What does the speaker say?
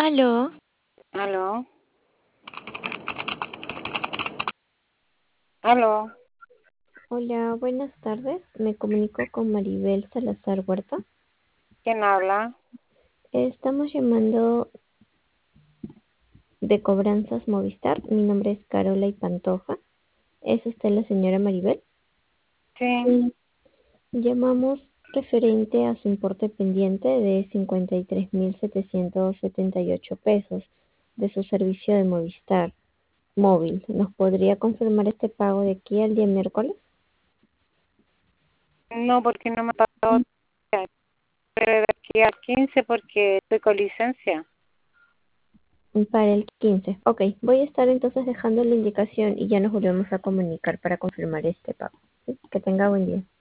Aló, Aló, aló, hola, buenas tardes. Me comunico con Maribel Salazar Huerta. ¿quién habla? Estamos llamando de Cobranzas Movistar. Mi nombre es Carola y Pantoja. ¿Es usted la señora Maribel? Sí, Sí. Llamamos referente a su importe pendiente de 53.778 pesos de su servicio de Movistar móvil. ¿Nos podría confirmar este pago de aquí al día miércoles? no, porque no me ha pagado, pero de aquí al 15 porque estoy con licencia. Para el 15. Ok, voy a estar entonces dejando la indicación y ya nos volvemos a comunicar para confirmar este pago. ¿Sí? Que tenga buen día.